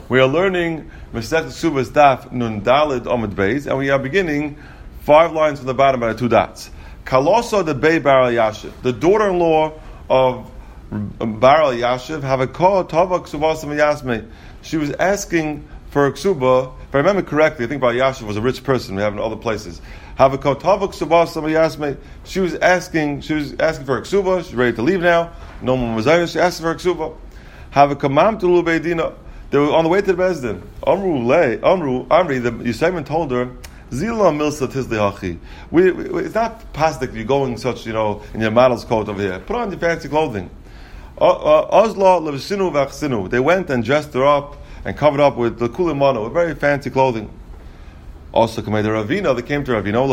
We are learning Masechet Ksubas Daf Nun Daled Amud Beis, and we are beginning 5 lines from the bottom by 2 dots. Kalosa de Bei Bar Yashiv, the daughter-in-law of Bar Yashiv, have a call Tava Ksubas Yasme. She was asking for a ksuba. If I remember correctly, I think Bar Yashiv was a rich person. We have in other places. Have a call Tava Ksubas Yasme. She was asking for a ksuba. She's ready to leave now. No one was there. She asked for a ksuba. Have a kamam to Lubeidina. They were on the way to the Bezdin. Amri, the Yisayman told her, Zila milsa tizli hachi. It's not pastic you're going such, in your model's coat over here. Put on your fancy clothing. Ozla levsinu v'achsinu. They went and dressed her up and covered up with the kulimano, with very fancy clothing. Also, the Ravina, they came to Ravina.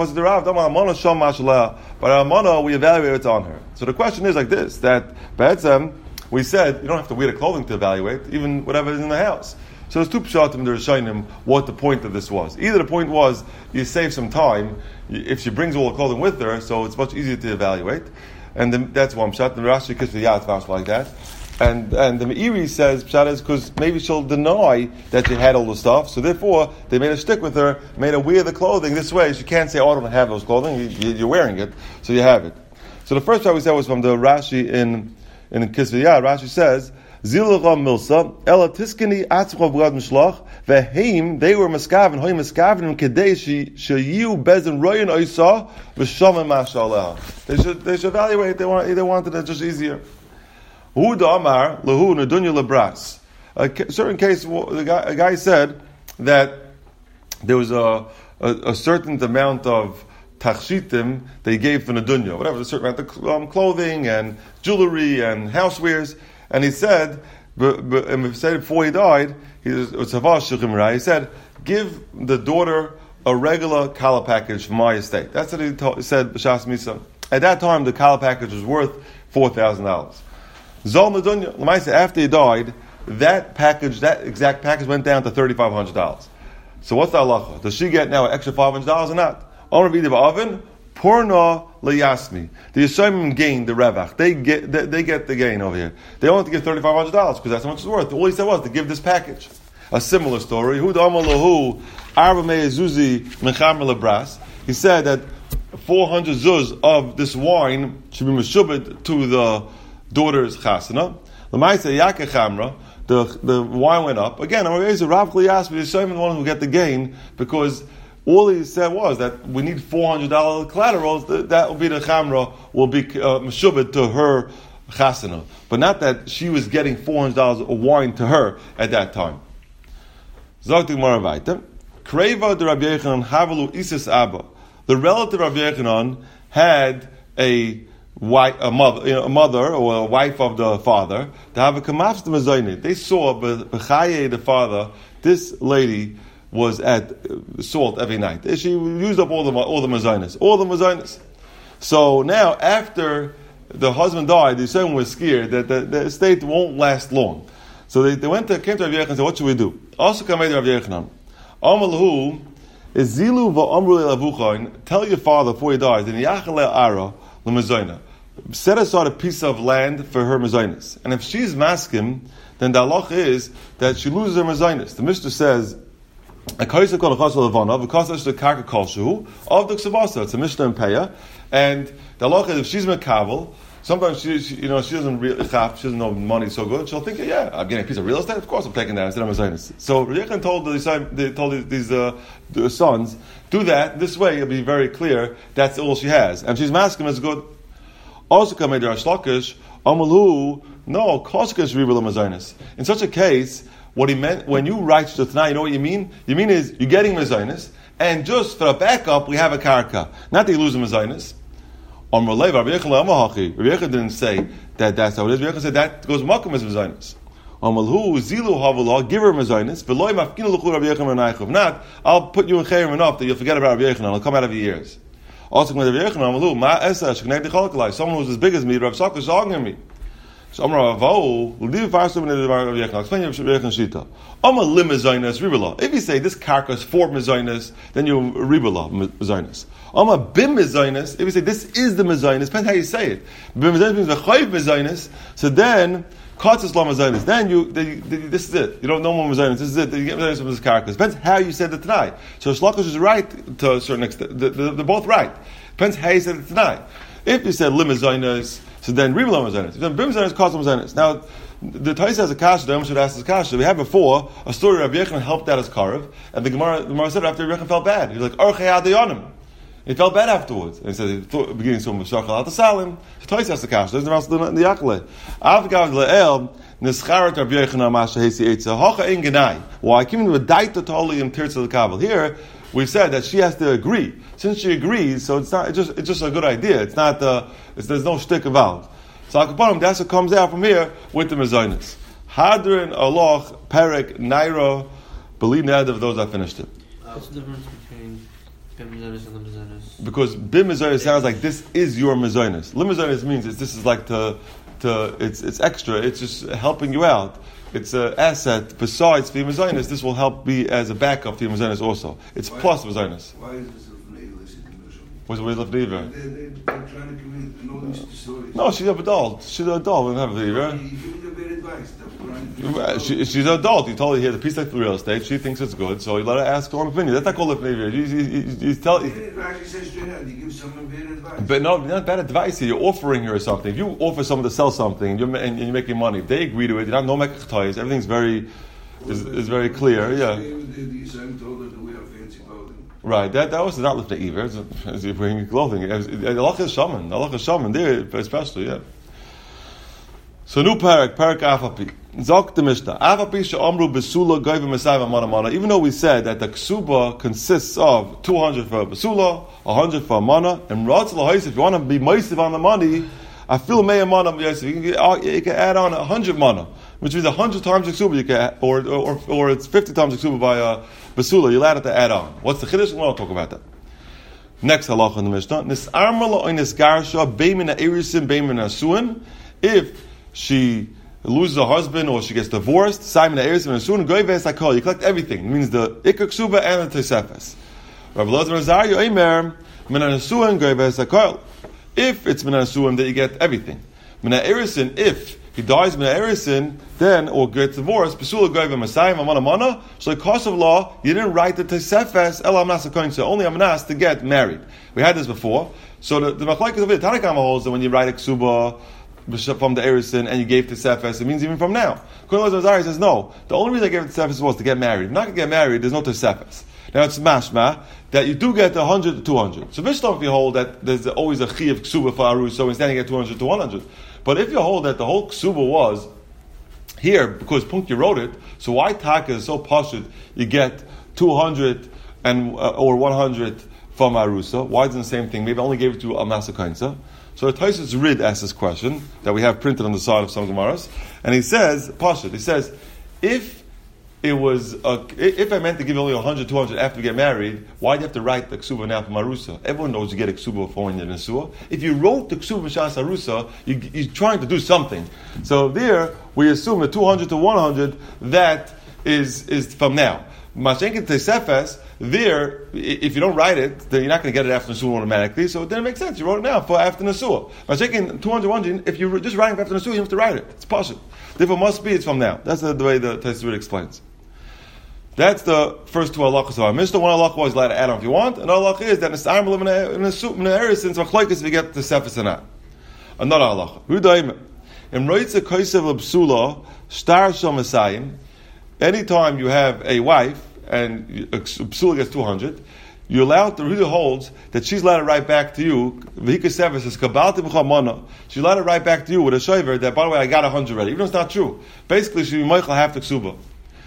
But Amana, we evaluate what's on her. So the question is like this: that we said you don't have to wear the clothing to evaluate, even whatever is in the house. So there's 2 pshatim in the Rishonim what the point of this was. Either the point was you save some time if she brings all the clothing with her, so it's much easier to evaluate, and that's one pshat. The Rashi kisses the yat like that, and the Meiri says pshat is because maybe she'll deny that she had all the stuff, so therefore they made her stick with her, made her wear the clothing this way. She can't say, "Oh, I don't have those clothing." You're wearing it, so you have it. So the first pshat we said was from the Rashi in Kisviyah. Rashi says, Zilcha milsa, ela tiskini atzchov b'gad mishlach, veheim, they were maskavin, hoy maskavin, kedei sheyu bezin royin oisa, v'shamim mashallah. They should evaluate, they wanted it just easier. Hu da'amar, lehu nedunya lebras. A certain case, a guy said that there was a certain amount of tachshitim they gave for Nadunya, whatever, a certain amount of clothing and jewelry and housewares. And he said, before he died, he said, give the daughter a regular kala package from my estate. That's what he said, B'shas Misa. At that time, the kala package was worth $4,000. Zol Nadunya, Lamaisa, after he died, that exact package went down to $3,500. So what's the halacha? Does she get now an extra $500 or not? Porna leyasmi. The Yisraelim gained the revach. They get the gain over here. They only have to give $3,500 because that's how much it's worth. All he said was to give this package. A similar story. He said that 400 zuz of this wine should be meshubed to the daughter's chasana. The wine went up. Again, Rav Kliyas, the Yisraelim one who get the gain because all he said was that we need $400 collaterals. That will be the chamra, will be meshubed to her chasana, but not that she was getting $400 of wine to her at that time. Zok the Gemara weiter. Kreva de Rabbi Yechanan havalu isis abba. The relative of Rabbi Yechanan had a mother or a wife of the father to have a kamafs to mezayne. They saw b'chaye the father. This lady was at salt every night. She used up all the mazainas. So now, after the husband died, the son was scared that the estate won't last long. So they came to Rav Yechanan and said, "What should we do?" Also, come to Rav Yechanan. Amalahu is zilu va'amru le'avuchain. Tell your father before he dies. In yachale ara l'mazayna. Set aside a piece of land for her mazainas. And if she's maskim, then the halach is that she loses her mazainas. The Mishnah says, a kaisa kol chasal levana, because it's the karka kolshu of the ksavasa. It's a mishnah and peya, and the halacha is if she's mekavel, sometimes she doesn't know money so good. She'll think, yeah, I'm getting a piece of real estate. Of course, I'm taking that instead of mazainis. So Rechon told these sons, do that this way. It'll be very clear. That's all she has, and she's masking is good. Also, come to Ashlakish, amalu no koskash ribul mazainis. In such a case, what he meant, when you write the Tanai, you know what you mean? You mean is, you're getting mezainis, and just for a backup, we have a karka. Not that you lose the mezainis. Rabbi Yechanan didn't say that that's how it is. Rabbi Yechanan said that goes makom as mezainis. Give her mezainis. If not, I'll put you in chayim enough that you'll forget about Rabbi Yechanan. It'll come out of your ears. Also, someone who's as big as me, Rav Shaka is arguing me. So I'm Rav Avo, we'll leave fast in the Rav Yechanan. Explain Rav Yechanan Shita. I'm a lim mezainis ribala. If you say this karka is 4 mezainis, then you're ribala mezainis. I'm a bim mezainis. If you say this is the mezainis, depends how you say it. Bim mezainis means v'chayv mezainis. So then Katzis la mazonis. Then this is it. You don't know more mazonis. This is it. You get mazonis from this character. Depends how you said it tonight. So Shlakish is right to a certain extent. They're both right. Depends how you said it tonight. If you said limazonis, so then rim mazonis. If you said bim mazonis, katzis mazonis. Now the Taisa has a kasha. The Rambam should ask this kasha. We had before a story of Rabbi Yechon helped out his karev, and the Gemara said after Rabbi Yechon felt bad. He was like Orchei Adayonim. He felt bad afterwards. And he said, he thought, beginning to Meshachal Al Salim, Toys has the cash. There's no else in the Yakle. Avgav Le'el, Nischarat Rav Yechon Amasha Hesi Eitza, Hocha In Genai. Why? I came into a daita totally in Tirtz of the Kabbalah. Here, we said that she has to agree. Since she agrees, so it's just a good idea. It's not, there's no shtick involved. So Akaponim, that's what comes out from here with the Mezonis. Hadrin, Aloch, Perek, Naira, Believe Nadav, those I finished it. What's the difference between Bim Mazonis and Lim Mazonis? Because Bim Mazonis sounds like this is your Mazonis. Lim Mazonis means this is like it's extra. It's just helping you out. It's an asset besides for your Mazonis. This will help be as a backup to your Mazonis also. It's plus Mazonis. Why is this a illicit commercial? What's the way of Lever? They're trying to come in all these stories. No, she's an adult. She's an adult. We don't have a Lever. You give me the bad advice. She's an adult. You told her he has a piece of real estate. She thinks it's good, so you let her ask her own opinion. That's not called Lever. You tell. Bad advice, you say straight out. You give someone bad advice. But no, not bad advice here. You're offering her something. If you offer someone to sell something and you're making money, if they agree to it, you're not no mekach. Everything's very very clear. Yeah. The son told her to wear fancy clothing. Right. That was not lifting either. It's wearing clothing. Allah is shaman. Allah is shaman there, especially. Yeah. So new parak Afapi. Zok the Mishnah. Afapi she'amru besula goyve mesayva mana mana. Even though we said that the ksuba consists of 200 for a besula, 100 for a mana, and ratz lahais, if you want to be meisiv on the money, I feel meya mana you can add on 100 mana, which means 100 times the ksuba you can, or it's 50 times the ksuba by besula. You're allowed to add on. What's the chiddush? We want to talk about that. Next halacha in the Mishnah. Nisarma lo oinisgarsha beimina erisin beimina suin. If she loses a husband or she gets divorced, Simon Eris and soon goyves hakol. You collect everything. It means the ikar ksuba and the tesefes. Rabbi Elazar Nazario Eimer minan suin goyves hakol. If it's minan suin, then you get everything. Minan Erisin, if he dies minan Erisin, then or gets divorced, besula goyve masayim amana mana. So the cost of law, you didn't write the tesefes el amnas hakoin. So only amnas to get married. We had this before. So the machlekes of it, Tanakama holds that when you write a ksuba from the Erison and you gave to Sefes, it means even from now. Kohen Lazar says no. The only reason I gave it to Sefes was to get married. If you're not going to get married, there's no to Sefes. Now it's mashma that you do get 100 to 200. So Mishnah, if you hold that there's always a chi of ksuba for aru, so instead you get 200 to 100. But if you hold that the whole ksuba was here because Punky wrote it, so why taka is so pashut you get 200 and or 100 from arusa? Why isn't the same thing? Maybe I only gave it to Amasa Kainsa. So the Taisus Rid asks this question that we have printed on the side of some Gemaras, and he says, Pashut, he says, if I meant to give only 100, 200 after we get married, why do you have to write the ksuba now for Marusa? Everyone knows you get a ksuba before when you're in Nesua. If you wrote the ksuba Mishas Arusa, you're trying to do something. So there, we assume that 200 to 100, that is from now. Mashenkin Tesefes, there, if you don't write it, then you're not going to get it after Nesua automatically, so then it makes sense. You wrote it now for after Nesua. Mashenkin 200, 100, if you're just writing for after Nesua, you have to write it. It's possible. Therefore, must be, it's from now. That's the way the Tesefes explains. That's the first two halachas of our Mishnah. One halachah was allowed to add on if you want. Another halachah is that it's arm in a soup in the area since machlokes if you get the Sefes or not. Another halacha. Rudaim. In Roitze Kosev L'Psula, Shtar Shom Esayim, anytime you have a wife and a psula gets 200, you're allowed to really holds that she's allowed to write back to you. She's allowed to write back to you with a shaver that, by the way, I got 100 already, even though it's not true. Basically, she will half the ksuba.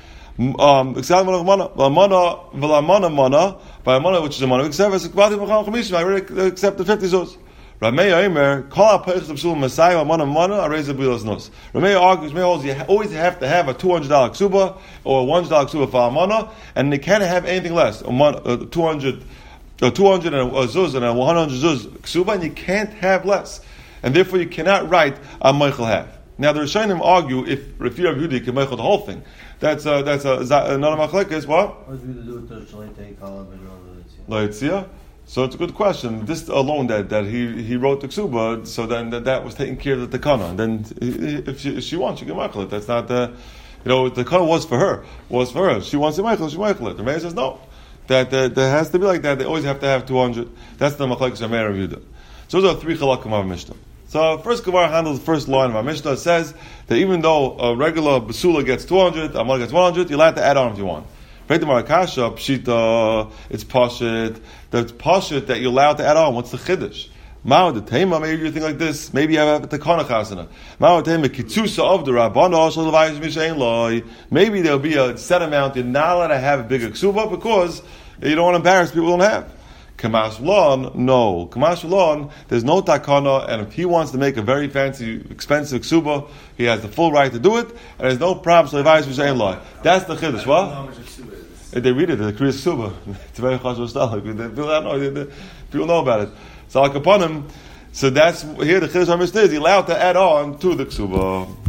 Which is a mana, I already accept the 50 zuz. Rameya Eimer, call out Peichs of Psulim Messiah, Mana, I raise the Bilas Nos. Rameya argues, you always have to have a $200 ksuba or a $100 ksuba for Amana, and they can't have anything less. 200 and a zuz and a 100 zuz ksuba, and you can't have less. And therefore you cannot write a Meichel have. Now the Rishonim argue if you're a Yehudi, you can Meichel the whole thing. That's another machlekes. What? What do we do with the Shalite Kalab and Loitzia? So it's a good question. This alone that he wrote the ksuba, so then that was taking care of the takana. And then if she wants, she can meichel it. That's not the takana was for her. She wants to meichel, she meichel it. The Meir says no. That has to be like that. They always have to have 200. That's the machlekes of Meir and Yehuda. So those are three chalakim of Mishnah. So first Gemara handles the first line of our Mishnah. It says that even though a regular basula gets 200, Amal gets 100, you're allowed to add on if you want. It's pashit. That's pashit that you're allowed to add on. What's the chiddush? Ma'od the tema. Maybe you think like this. Maybe you have a takana chasana. Ma'od the tema kitzusa of the rabbana shel levayis mishayin loy. Maybe there'll be a set amount. You're not allowed to have a bigger ksuba because you don't want to embarrass people who don't have. Kamash Lon, no. Kamash Lon, there's no takana, and if he wants to make a very fancy, expensive ksuba, he has the full right to do it, and there's no problem. So That's the chiddush. What? They read it, the Kriyas Ksuba. It's very chashuv style. People know about it. So Al Kapanim, so that's here the chiddush on Mishnah is allowed to add on to the ksuba.